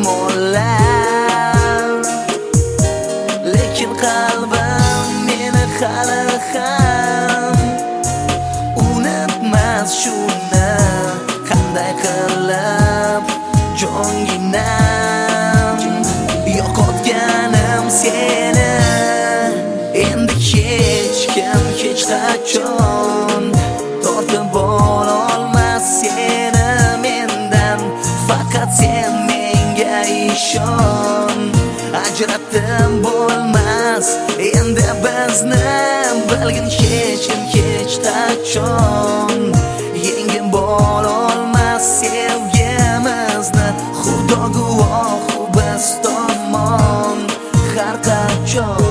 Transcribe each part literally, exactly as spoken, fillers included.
armonlar, lekin qalbim meni hali ham unutmas shuni. Qanday qilib jonginam yo'qotganim seni, endi hech kim hech qachon tortib ololmas seni mendan. Faqat sen menga ishon, ajratib bo'lmas endi bizni. Bilgin hech kim hech qachon yengib bo'lolmas sevgimizni. Xudo guvoh biz tomon har qachon.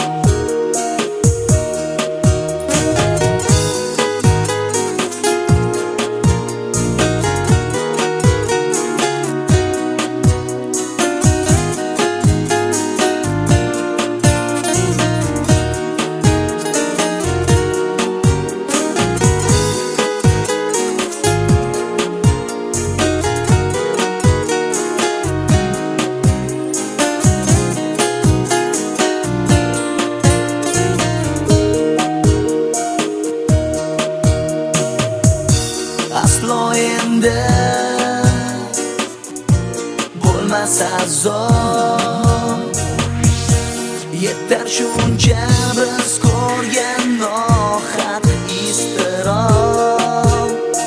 Aslo endi bo'lmas azob, yetar shuncha biz ko'rgan nohaq iztirob.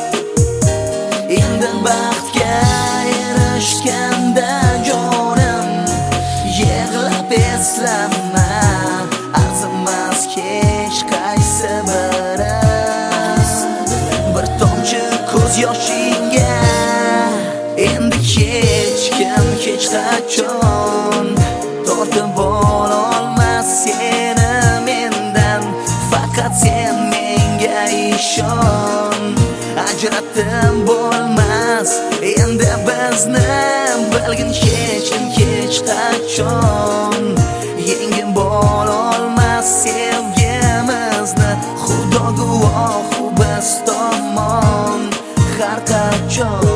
Endi baxtga erishganda jonim yig'lab eslama, arzimas hech qaysi biri. Bir tomchi ko'z yoshingga endi hech kim hech qachon tortib ololmas seni mendan. Faqat sen menga ishon, ajratib bo'lmas endi bizni. Bilgin hech kim hech qachon yengib bo'lolmas sevgimizni. Xudo guvoh biz tomon har qachon.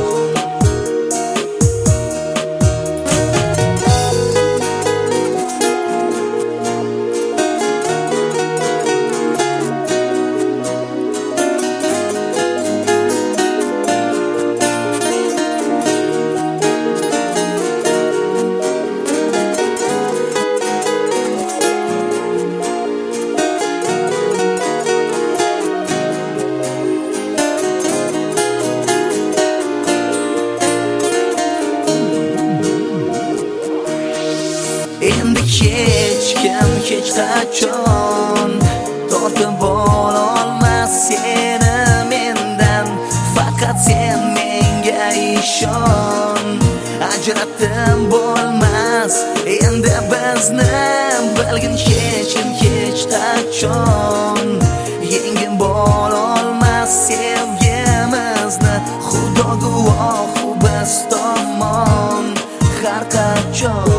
Endi hech kim hech qachon tortib ololmas seni mendan. Faqat sen menga ishon, ajratib bo'lmas endi bizni. Bilgin hech kim hech qachon yengib bo'lolmas sevgimizni. Xudo guvoh biz tomon har qachon.